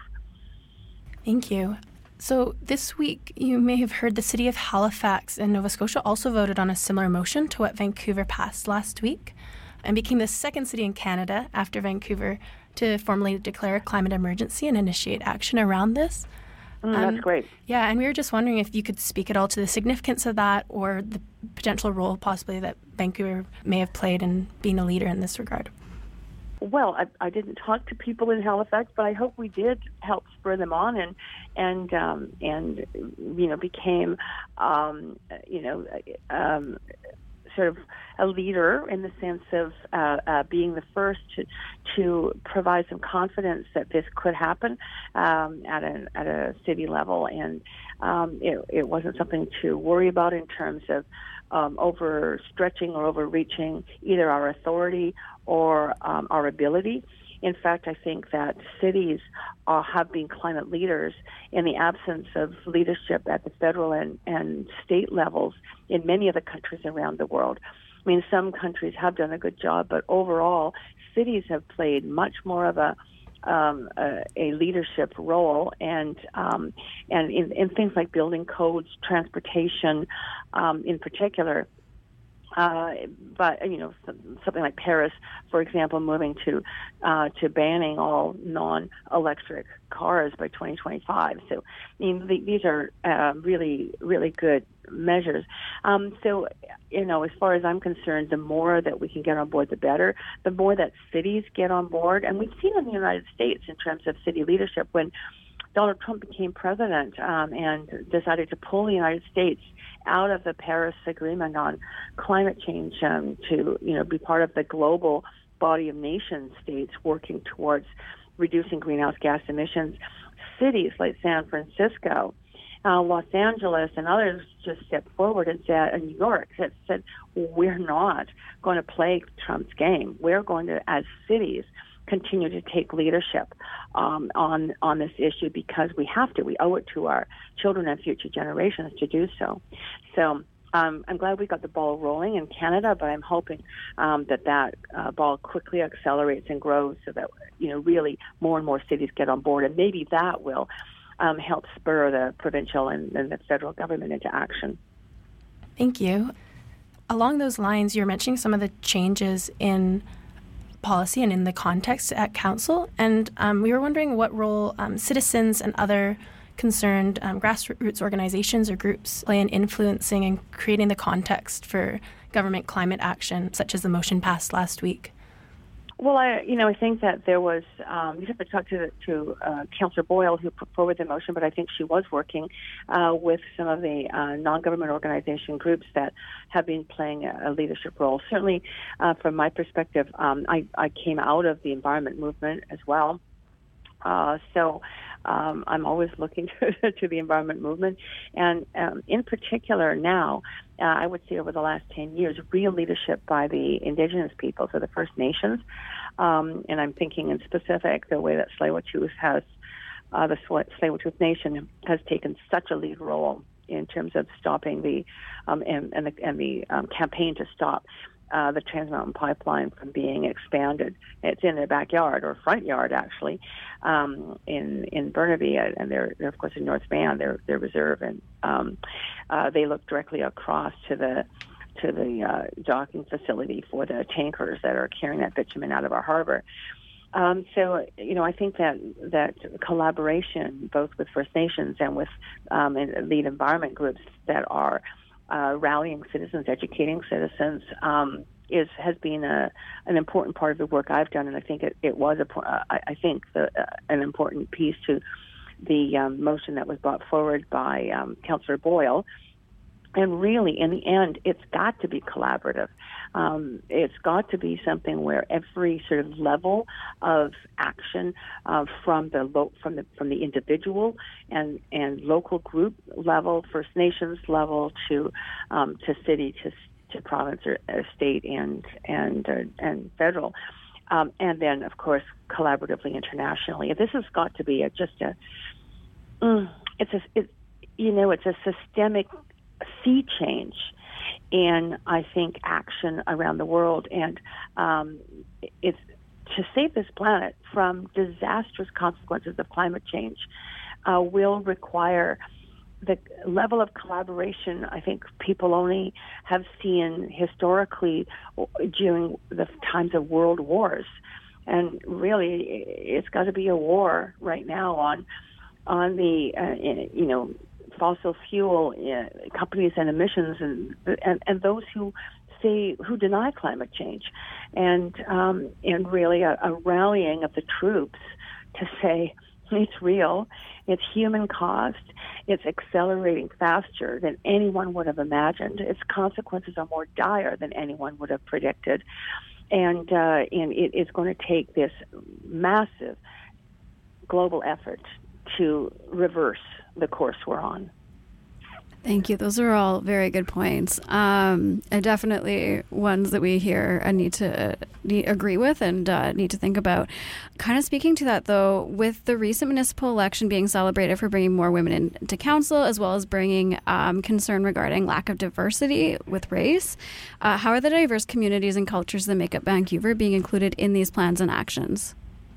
Thank you. So this week, you may have heard the City of Halifax and Nova Scotia also voted on a similar motion to what Vancouver passed last week and became the second city in Canada after Vancouver to formally declare a climate emergency and initiate action around this. Mm, that's um, great. Yeah, and we were just wondering if you could speak at all to the significance of that or the potential role possibly that Vancouver may have played in being a leader in this regard. Well, I, I didn't talk to people in Halifax, but I hope we did help spur them on and and um, and you know became um, you know um, sort of a leader in the sense of uh, uh, being the first to to provide some confidence that this could happen um, at a at a city level, and um, it, it wasn't something to worry about in terms of um, overstretching or overreaching either our authority or um, our ability. In fact, I think that cities uh, have been climate leaders in the absence of leadership at the federal and, and state levels in many of the countries around the world. I mean, some countries have done a good job, but overall, cities have played much more of a um, a, a leadership role, and um, and in, in things like building codes, transportation, um, in particular. Uh, but you know, something like Paris, for example, moving to uh, to banning all non-electric cars by twenty twenty-five. So, I mean, the, these are uh, really, really good measures. Um, so, you know, as far as I'm concerned, the more that we can get on board, the better. The more that cities get on board, and we've seen in the United States in terms of city leadership when Donald Trump became president um, and decided to pull the United States out of the Paris Agreement on climate change um, to, you know, be part of the global body of nation states working towards reducing greenhouse gas emissions. Cities like San Francisco, uh, Los Angeles, and others just stepped forward and said, and New York that said, we're not going to play Trump's game. We're going to, as cities, continue to take leadership um, on on this issue because we have to. We owe it to our children and future generations to do so. So um, I'm glad we got the ball rolling in Canada, but I'm hoping um, that that uh, ball quickly accelerates and grows so that, you know, really more and more cities get on board, and maybe that will um, help spur the provincial and, and the federal government into action. Thank you. Along those lines, you're mentioning some of the changes in policy and in the context at council, and um, we were wondering what role um, citizens and other concerned um, grassroots organizations or groups play in influencing and creating the context for government climate action, such as the motion passed last week. Well, I, you know, I think that there was, um, you have to talk to, to uh, Councillor Boyle, who put forward the motion, but I think she was working uh, with some of the uh, non-government organization groups that have been playing a, a leadership role. Certainly, uh, from my perspective, um, I, I came out of the environment movement as well. Uh, so um, I'm always looking to, to the environment movement. And um, in particular now, uh, I would say over the last ten years, real leadership by the Indigenous peoples or the First Nations. Um, and I'm thinking in specific the way that Tsleil-Waututh has, uh, the Tsleil-Waututh Nation has taken such a lead role in terms of stopping the, um, and, and the, and the um, campaign to stop uh, the Trans Mountain Pipeline from being expanded. It's in their backyard, or front yard, actually, um, in in Burnaby, and they're, they're of course in North Van, their their reserve, and um, uh, they look directly across to the to the uh, docking facility for the tankers that are carrying that bitumen out of our harbor. Um, so, you know, I think that that collaboration, both with First Nations and with um, and lead environment groups that are uh, rallying citizens, educating citizens, um, is has been a, an important part of the work I've done, and I think it, it was a uh, I, I think the, uh, an important piece to the um, motion that was brought forward by um, Councillor Boyle. And really, in the end, it's got to be collaborative. Um, it's got to be something where every sort of level of action, uh, from the lo- from the from the individual and, and local group level, First Nations level, to um, to city, to to province or uh, state and and uh, and federal, um, and then of course collaboratively internationally. This has got to be a, just a mm, it's a it, you know it's a systemic sea change in, I think, action around the world, and um, it's to save this planet from disastrous consequences of climate change uh, will require the level of collaboration I think people only have seen historically during the times of world wars, and really it's got to be a war right now on on the uh, you know. fossil fuel uh, companies and emissions, and, and and those who say who deny climate change, and um, and really a, a rallying of the troops to say it's real, it's human caused, it's accelerating faster than anyone would have imagined, its consequences are more dire than anyone would have predicted, and uh, and it is going to take this massive global effort to reverse the course we're on. Thank you. Those are all very good points, um, and definitely ones that we here and need to need, agree with and uh, need to think about. Kind of speaking to that, though, with the recent municipal election being celebrated for bringing more women into council, as well as bringing um, concern regarding lack of diversity with race, uh, how are the diverse communities and cultures that make up Vancouver being included in these plans and actions?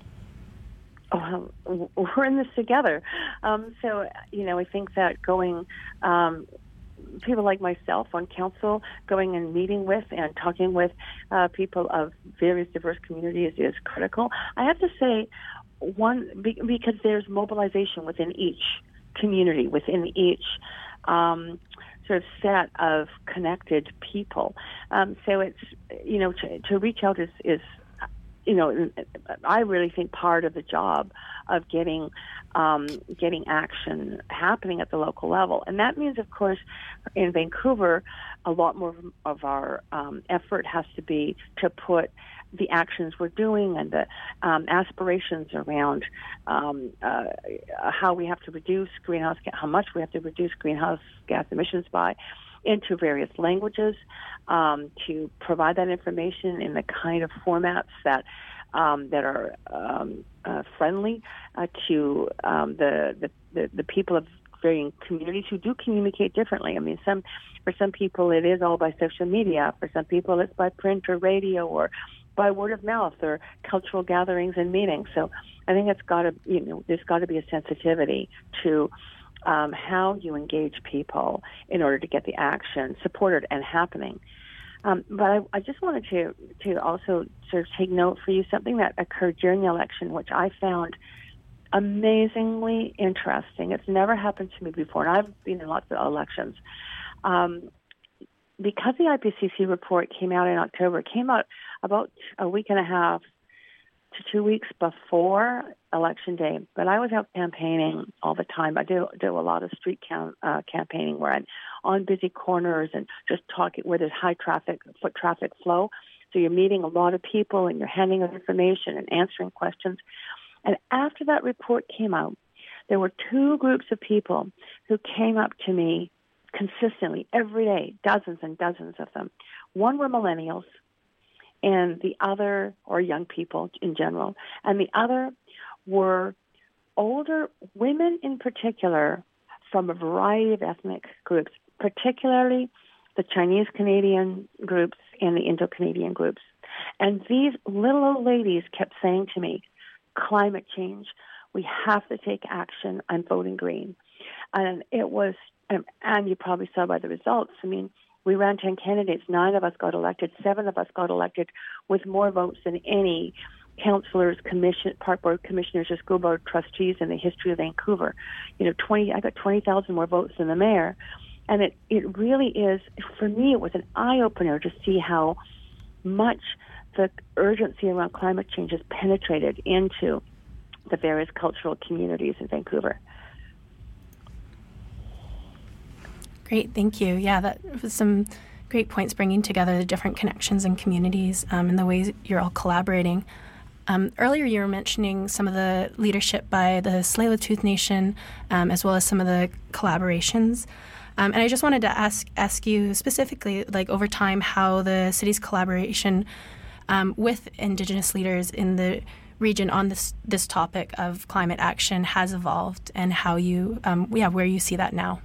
Oh, we're in this together. Um, so, you know, I think that going, um, people like myself on council, going and meeting with and talking with uh, people of various diverse communities is critical. I have to say, one, because there's mobilization within each community, within each um, sort of set of connected people. Um, so it's, you know, to, to reach out is, is you know, I really think part of the job of getting um, getting action happening at the local level. And that means, of course, in Vancouver, a lot more of our um, effort has to be to put the actions we're doing and the um, aspirations around um, uh, how we have to reduce greenhouse, how much we have to reduce greenhouse gas emissions by, into various languages, um, to provide that information in the kind of formats that um, that are um, uh, friendly uh, to um, the, the, the the people of varying communities who do communicate differently. I mean, some for some people it is all by social media. For some people it's by print or radio or by word of mouth or cultural gatherings and meetings. So I think it's got to, you know, there's got to be a sensitivity to Um, how you engage people in order to get the action supported and happening. Um, but I, I just wanted to, to also sort of take note for you something that occurred during the election, which I found amazingly interesting. It's never happened to me before, and I've been in lots of elections. Um, because the I P C C report came out in October, it came out about a week and a half to two weeks before Election Day, but I was out campaigning all the time. I do do a lot of street cam- uh, campaigning where I'm on busy corners and just talking where there's high traffic, foot traffic flow. So you're meeting a lot of people and you're handing out information and answering questions. And after that report came out, there were two groups of people who came up to me consistently every day, dozens and dozens of them. One were millennials, and the other, or young people in general, and the other were older women in particular from a variety of ethnic groups, particularly the Chinese Canadian groups, and the Indo-Canadian groups. And these little old ladies kept saying to me, climate change, we have to take action. I'm voting green. And it was, and you probably saw by the results, I mean, we ran ten candidates, nine of us got elected, seven of us got elected with more votes than any councillors, commission, park board commissioners, or school board trustees in the history of Vancouver. You know, twenty, I got twenty thousand more votes than the mayor. And it, it really is, for me, it was an eye-opener to see how much the urgency around climate change has penetrated into the various cultural communities in Vancouver. Great, thank you. Yeah, that was some great points, bringing together the different connections and communities um, and the ways you're all collaborating. Um, earlier, you were mentioning some of the leadership by the Tsleil-Waututh Nation, um, as well as some of the collaborations. Um, and I just wanted to ask ask you specifically, like over time, how the city's collaboration um, with Indigenous leaders in the region on this this topic of climate action has evolved, and how you, um, yeah, where you see that now.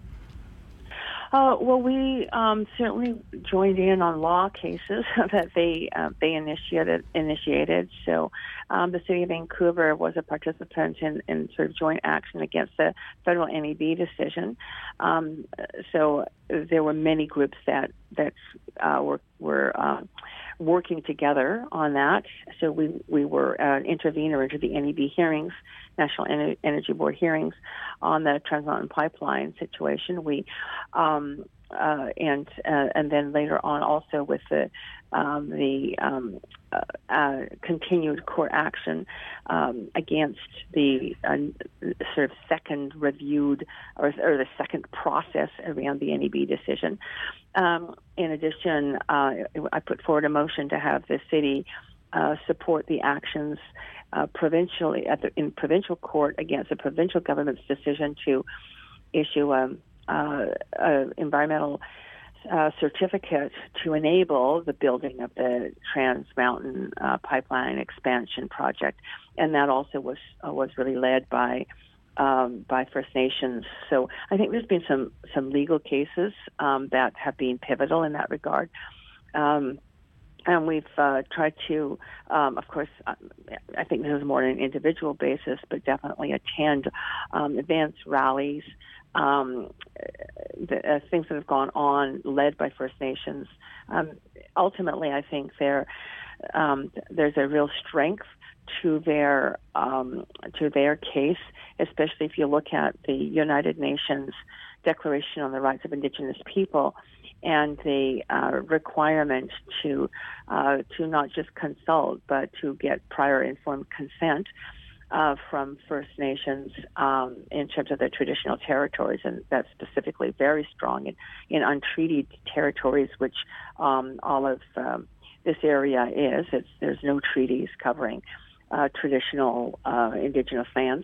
Uh, well, we um, certainly joined in on law cases that they uh, they initiated. Initiated. So um, the City of Vancouver was a participant in, in sort of joint action against the federal N E B decision. Um, so there were many groups that that uh, were were uh, working together on that. So we we were an intervener into the N E B hearings, National Ener- Energy Board hearings on the Trans Mountain Pipeline situation. We um, uh, and uh, and then later on also with the um, the um, uh, uh, continued court action um, against the uh, sort of second reviewed or, or the second process around the N E B decision. Um, in addition, uh, I put forward a motion to have the city uh, support the actions Uh, provincially at the, in provincial court against the provincial government's decision to issue a, uh, a environmental uh, certificate to enable the building of the Trans Mountain uh, Pipeline expansion project, and that also was uh, was really led by um, by First Nations. So I think there's been some some legal cases um, that have been pivotal in that regard. Um, And we've uh, tried to, um, of course, I think this is more on an individual basis, but definitely attend um, events, rallies, um, the, uh, things that have gone on led by First Nations. Um, ultimately, I think there um, there's a real strength to their um, to their case, especially if you look at the United Nations Declaration on the Rights of Indigenous People, and the uh, requirement to uh, to not just consult, but to get prior informed consent uh, from First Nations um, in terms of their traditional territories, and that's specifically very strong in, in untreated territories, which um, all of um, this area is. It's, there's no treaties covering uh, traditional uh, Indigenous lands.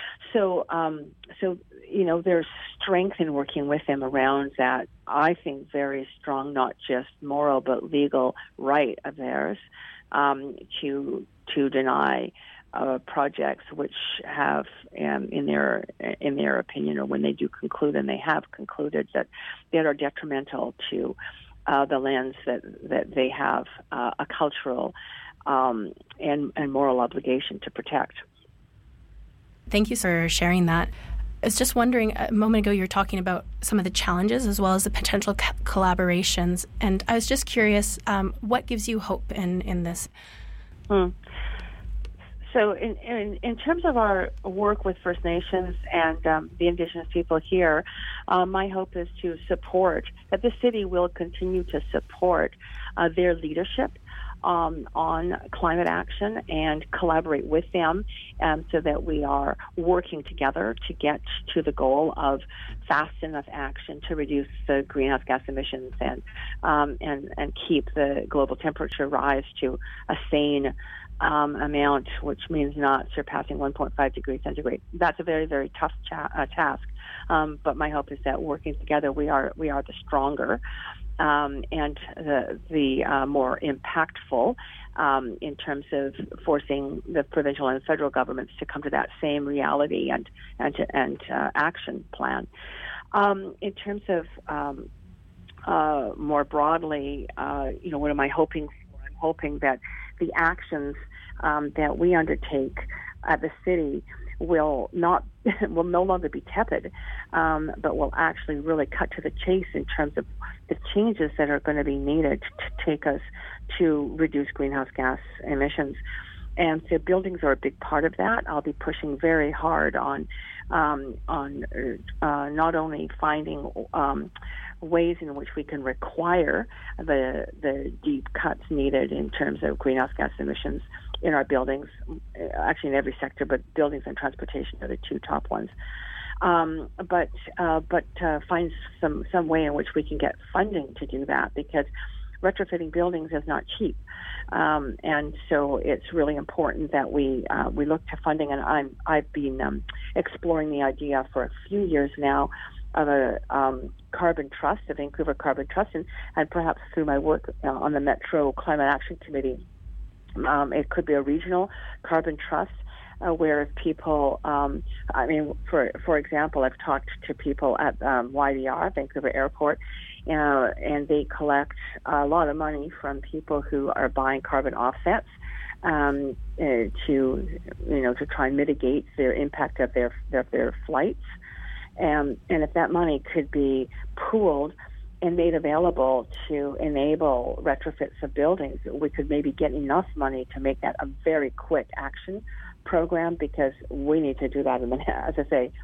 So, um, so you know, there's strength in working with them around that, I think, very strong, not just moral but legal right of theirs um, to to deny uh, projects which have, um, in their in their opinion, or when they do conclude, and they have concluded that that are detrimental to uh, the lands that that they have uh, a cultural um, and and moral obligation to protect. Thank you for sharing that. I was just wondering, a moment ago you were talking about some of the challenges as well as the potential co- collaborations, and I was just curious, um, what gives you hope in, in this? Hmm. So in, in, in terms of our work with First Nations and um, the Indigenous people here, uh, my hope is to support, that the city will continue to support uh, their leadership Um, on climate action and collaborate with them um, so that we are working together to get to the goal of fast enough action to reduce the greenhouse gas emissions and um, and, and keep the global temperature rise to a sane um, amount, which means not surpassing one point five degrees centigrade. That's a very, very tough cha- uh, task. Um, but my hope is that working together, we are we are the stronger. Um, and the, the uh, more impactful um, in terms of forcing the provincial and federal governments to come to that same reality and and, to, and uh, action plan. Um, in terms of um, uh, more broadly, uh, you know, what am I hoping for? I'm hoping that the actions um, that we undertake at the city will not will no longer be tepid, um, but will actually really cut to the chase in terms of the changes that are going to be needed to take us to reduce greenhouse gas emissions. And so buildings are a big part of that. I'll be pushing very hard on um, on uh, not only finding um, ways in which we can require the the deep cuts needed in terms of greenhouse gas emissions in our buildings, actually in every sector, but buildings and transportation are the two top ones. Um, but uh, but uh, find some some way in which we can get funding to do that, because retrofitting buildings is not cheap, um, and so it's really important that we uh, we look to funding. And I'm I've been um, exploring the idea for a few years now of a um, carbon trust, a Vancouver Carbon Trust, and, and perhaps through my work uh, on the Metro Climate Action Committee, um, it could be a regional carbon trust. Uh, where if people, um, I mean, for for example, I've talked to people at um, Y V R, Vancouver Airport, uh, and they collect a lot of money from people who are buying carbon offsets um, uh, to, you know, to try and mitigate their impact of their of their flights, and and if that money could be pooled and made available to enable retrofits of buildings, we could maybe get enough money to make that a very quick action program, because we need to do that in the, as I say,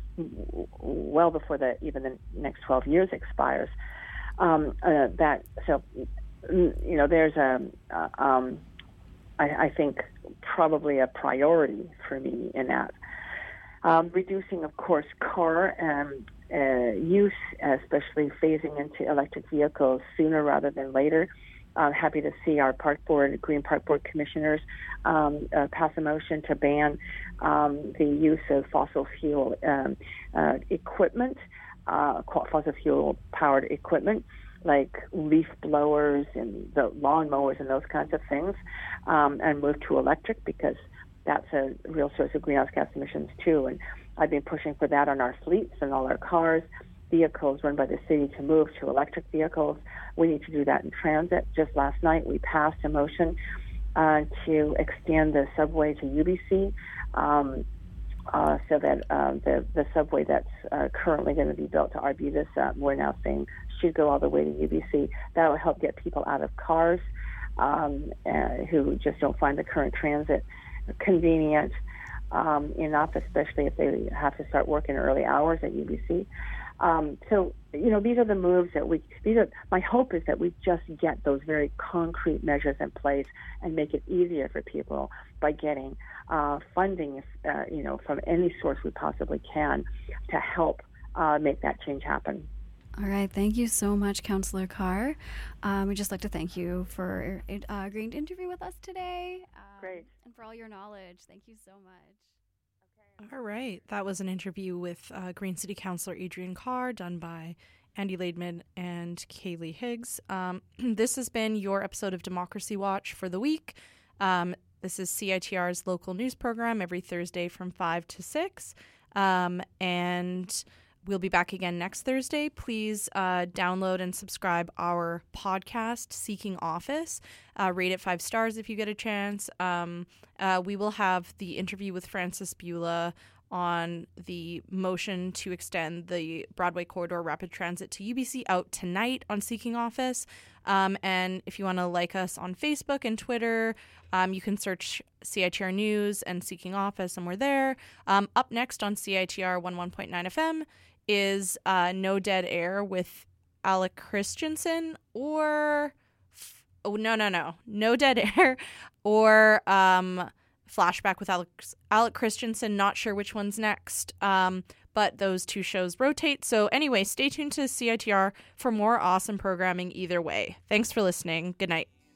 well before the even the next twelve years expires. Um, uh, that so, you know, there's a uh, um, I, I think probably a priority for me in that. Um, reducing, of course, car um, uh, use, especially phasing into electric vehicles sooner rather than later. I'm happy to see our park board, Green Park Board commissioners um, uh, pass a motion to ban um, the use of fossil fuel um, uh, equipment, uh, fossil fuel powered equipment like leaf blowers and the lawn mowers and those kinds of things, um, and move to electric, because that's a real source of greenhouse gas emissions too. And I've been pushing for that on our fleets and all our cars, vehicles run by the city, to move to electric vehicles. We need to do that in transit. Just last night, we passed a motion uh, to extend the subway to U B C, um, uh, so that uh, the the subway that's uh, currently going to be built to Arbutus, uh, we're now saying should go all the way to U B C. That will help get people out of cars um, uh, who just don't find the current transit convenient um, enough, especially if they have to start working early hours at U B C. Um, so, you know, these are the moves that we, these are, my hope is that we just get those very concrete measures in place and make it easier for people by getting uh, funding, uh, you know, from any source we possibly can to help uh, make that change happen. All right. Thank you so much, Councillor Carr. Um, we'd just like to thank you for uh, agreeing to interview with us today. Um, Great. And for all your knowledge. Thank you so much. All right. That was an interview with uh, Green City Councillor Adrienne Carr, done by Andy Laidman and Kaylee Higgs. Um, this has been your episode of Democracy Watch for the week. Um, this is C I T R's local news program every Thursday from five to six. Um, and we'll be back again next Thursday. Please uh, download and subscribe our podcast, Seeking Office. Uh, rate it five stars if you get a chance. Um, uh, we will have the interview with Francis Bula on the motion to extend the Broadway Corridor Rapid Transit to U B C out tonight on Seeking Office. Um, and if you want to like us on Facebook and Twitter, um, you can search C I T R News and Seeking Office, and we're there. Um, up next on C I T R one oh one point nine F M is uh, No Dead Air with Alec Christensen, or f- oh no no no No Dead Air or um, Flashback with Alec Alec Christensen. Not sure which one's next, um, but those two shows rotate. So anyway, stay tuned to C I T R for more awesome programming either way. Thanks for listening. Good night.